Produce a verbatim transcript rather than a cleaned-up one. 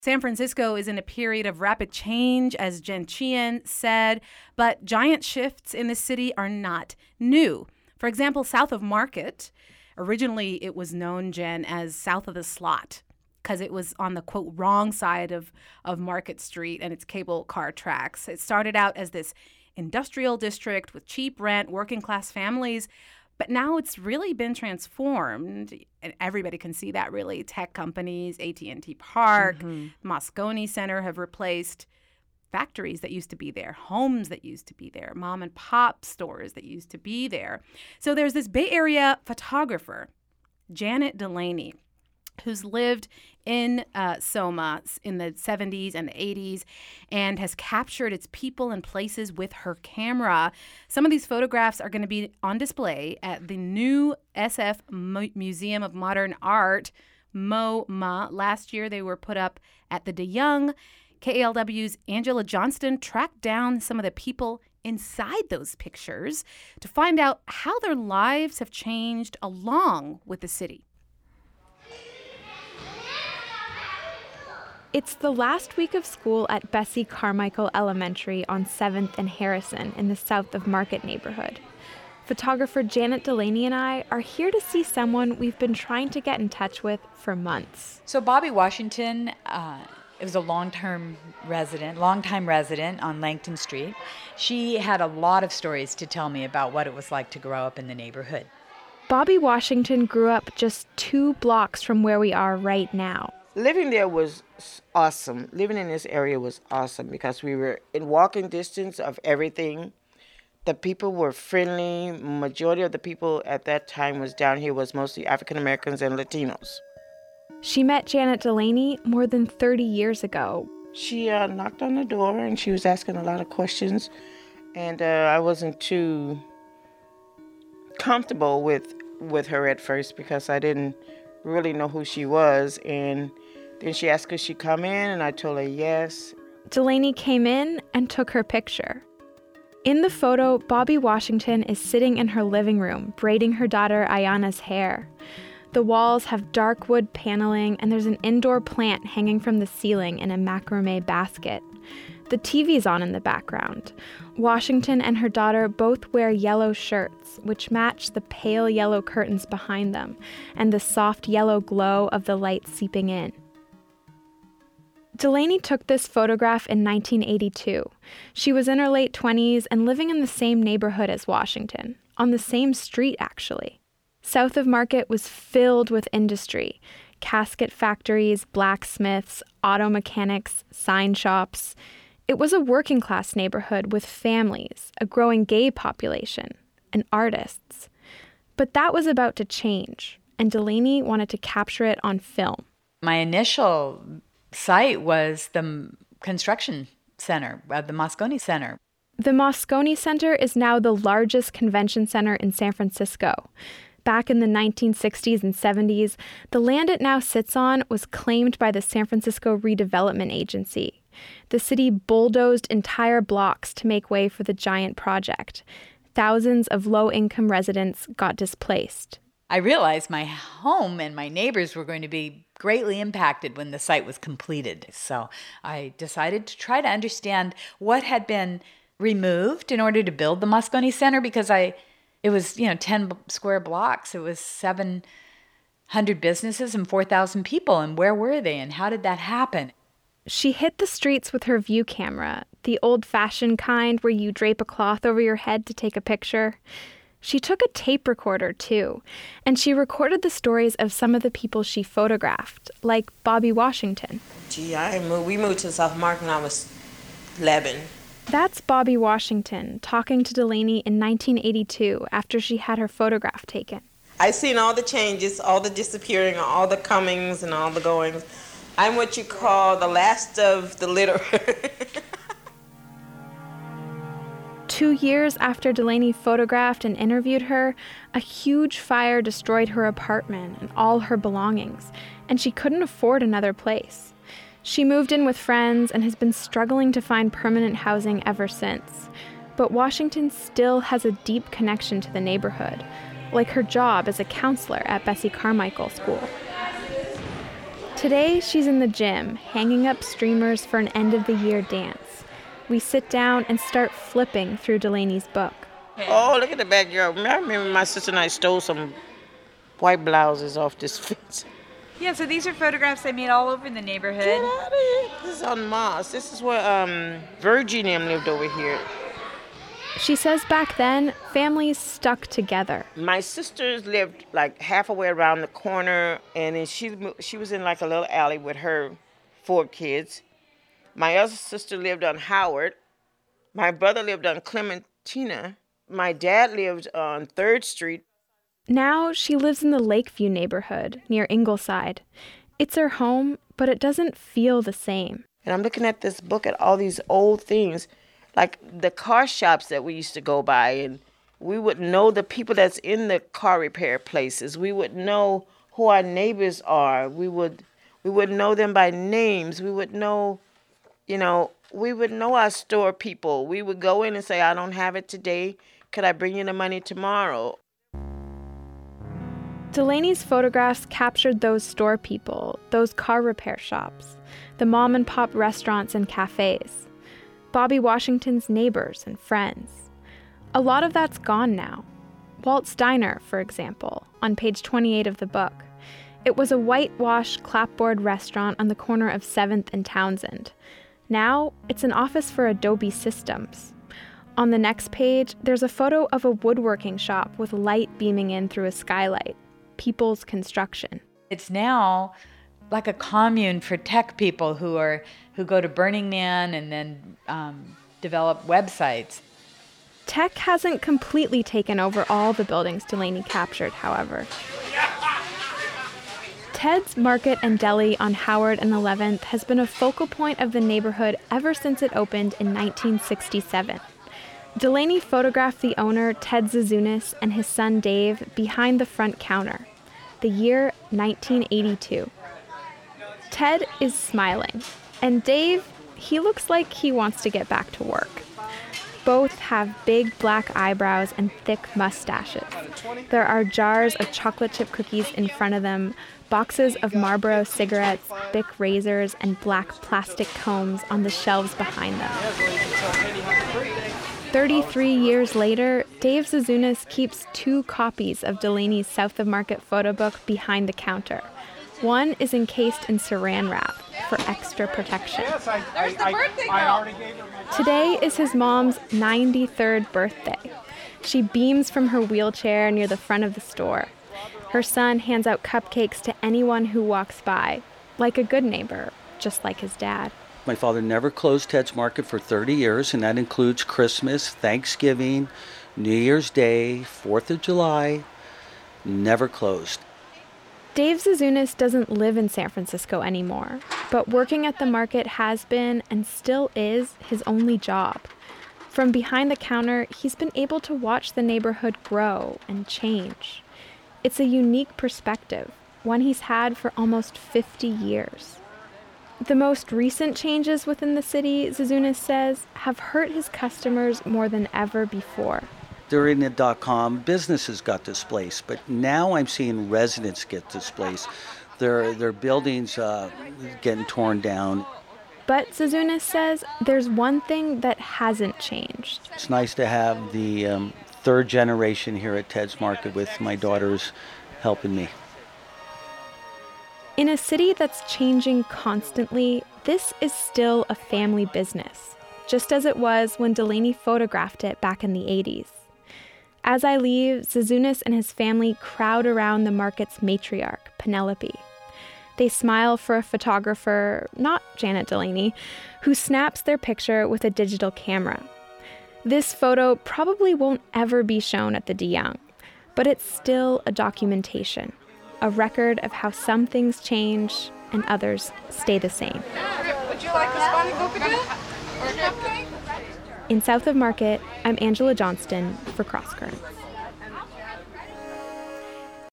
San Francisco is in a period of rapid change, as Jen Chien said, but giant shifts in the city are not new. For example, south of Market, originally it was known, Jen, as south of the slot, because it was on the, quote, wrong side of, of Market Street and its cable car tracks. It started out as this industrial district with cheap rent, working class families, but now it's really been transformed, and everybody can see that, really. Tech companies, A T and T Park, mm-hmm. Moscone Center have replaced factories that used to be there, homes that used to be there, mom and pop stores that used to be there. So there's this Bay Area photographer, Janet Delaney, who's lived in uh, Soma in the seventies and the eighties and has captured its people and places with her camera. Some of these photographs are going to be on display at the new S F Mo- Museum of Modern Art, MoMA. Last year, they were put up at the DeYoung. K A L W's Angela Johnston tracked down some of the people inside those pictures to find out how their lives have changed along with the city. It's the last week of school at Bessie Carmichael Elementary on seventh and Harrison in the south of Market neighborhood. Photographer Janet Delaney and I are here to see someone we've been trying to get in touch with for months. So Bobby Washington uh, was a long-term resident, long-time resident on Langton Street. She had a lot of stories to tell me about what it was like to grow up in the neighborhood. Bobby Washington grew up just two blocks from where we are right now. Living there was awesome. Living in this area was awesome because we were in walking distance of everything. The people were friendly. Majority of the people at that time was down here was mostly African Americans and Latinos. She met Janet Delaney more than thirty years ago. She uh, knocked on the door and she was asking a lot of questions. And uh, I wasn't too comfortable with, with her at first because I didn't really know who she was. And then she asked could she come in, and I told her yes. Delaney came in and took her picture. In the photo, Bobby Washington is sitting in her living room, braiding her daughter Ayana's hair. The walls have dark wood paneling, and there's an indoor plant hanging from the ceiling in a macrame basket. The T V's on in the background. Washington and her daughter both wear yellow shirts, which match the pale yellow curtains behind them and the soft yellow glow of the light seeping in. Delaney took this photograph in nineteen eighty-two. She was in her late twenties and living in the same neighborhood as Washington, on the same street, actually. South of Market was filled with industry, casket factories, blacksmiths, auto mechanics, sign shops. It was a working-class neighborhood with families, a growing gay population, and artists. But that was about to change, and Delaney wanted to capture it on film. My initial site was the construction center, uh, the Moscone Center. The Moscone Center is now the largest convention center in San Francisco. Back in the nineteen sixties and seventies, the land it now sits on was claimed by the San Francisco Redevelopment Agency. The city bulldozed entire blocks to make way for the giant project. Thousands of low-income residents got displaced. I realized my home and my neighbors were going to be greatly impacted when the site was completed. So I decided to try to understand what had been removed in order to build the Moscone Center, because I it was, you know, ten square blocks. It was seven hundred businesses and four thousand people. And where were they? And how did that happen? She hit the streets with her view camera, the old-fashioned kind where you drape a cloth over your head to take a picture. She took a tape recorder, too, and she recorded the stories of some of the people she photographed, like Bobby Washington. Gee, I moved, we moved to South Market when I was eleven. That's Bobby Washington talking to Delaney in nineteen eighty-two after she had her photograph taken. I've seen all the changes, all the disappearing, all the comings and all the goings. I'm what you call the last of the litter. Two years after Delaney photographed and interviewed her, a huge fire destroyed her apartment and all her belongings, and she couldn't afford another place. She moved in with friends and has been struggling to find permanent housing ever since. But Washington still has a deep connection to the neighborhood, like her job as a counselor at Bessie Carmichael School. Today, she's in the gym, hanging up streamers for an end-of-the-year dance. We sit down and start flipping through Delaney's book. Oh, look at the backyard. I remember my sister and I stole some white blouses off this fence. Yeah, so these are photographs they made all over the neighborhood. Get out of here. This is on Moss. This is where um, Virginia lived over here. She says back then, families stuck together. My sisters lived like half a way around the corner, and then she she was in like a little alley with her four kids. My other sister lived on Howard. My brother lived on Clementina. My dad lived on third Street. Now she lives in the Lakeview neighborhood near Ingleside. It's her home, but it doesn't feel the same. And I'm looking at this book at all these old things, like the car shops that we used to go by, and we would know the people that's in the car repair places. We would know who our neighbors are. We would we would know them by names. We would know, you know, we would know our store people. We would go in and say, I don't have it today. Could I bring you the money tomorrow? Delaney's photographs captured those store people, those car repair shops, the mom and pop restaurants and cafes, Bobby Washington's neighbors and friends. A lot of that's gone now. Walt's Diner, for example, on page twenty-eight of the book. It was a whitewashed clapboard restaurant on the corner of seventh and Townsend. Now, it's an office for Adobe Systems. On the next page, there's a photo of a woodworking shop with light beaming in through a skylight. People's Construction. It's now like a commune for tech people who are who go to Burning Man and then um, develop websites. Tech hasn't completely taken over all the buildings Delaney captured, however. Ted's Market and Deli on Howard and eleventh has been a focal point of the neighborhood ever since it opened in nineteen sixty-seven. Delaney photographed the owner, Ted Zuzunis, and his son Dave behind the front counter. The year nineteen eighty-two. Ted is smiling, and Dave, he looks like he wants to get back to work. Both have big black eyebrows and thick mustaches. There are jars of chocolate chip cookies in front of them, boxes of Marlboro cigarettes, Bic razors, and black plastic combs on the shelves behind them. thirty-three years later, Dave Zuzunis keeps two copies of Delaney's South of Market photo book behind the counter. One is encased in saran wrap for extra protection. Yes, I, There's I, the birthday I, I already gave her my... Today is his mom's ninety-third birthday. She beams from her wheelchair near the front of the store. Her son hands out cupcakes to anyone who walks by, like a good neighbor, just like his dad. My father never closed Ted's Market for thirty years, and that includes Christmas, Thanksgiving, New Year's Day, fourth of July. Never closed. Dave Zuzunis doesn't live in San Francisco anymore, but working at the market has been, and still is, his only job. From behind the counter, he's been able to watch the neighborhood grow and change. It's a unique perspective, one he's had for almost fifty years. The most recent changes within the city, Zuzunis says, have hurt his customers more than ever before. During the dot-com, businesses got displaced, but now I'm seeing residents get displaced. Their, their buildings uh, getting torn down. But Zuzunis says there's one thing that hasn't changed. It's nice to have the um, third generation here at Ted's Market with my daughters helping me. In a city that's changing constantly, this is still a family business, just as it was when Delaney photographed it back in the eighties. As I leave, Zuzunis and his family crowd around the market's matriarch, Penelope. They smile for a photographer, not Janet Delaney, who snaps their picture with a digital camera. This photo probably won't ever be shown at the de Young, but it's still a documentation, a record of how some things change and others stay the same. Would you like a spotted coconut or a cupcake? In South of Market, I'm Angela Johnston for Cross Currents.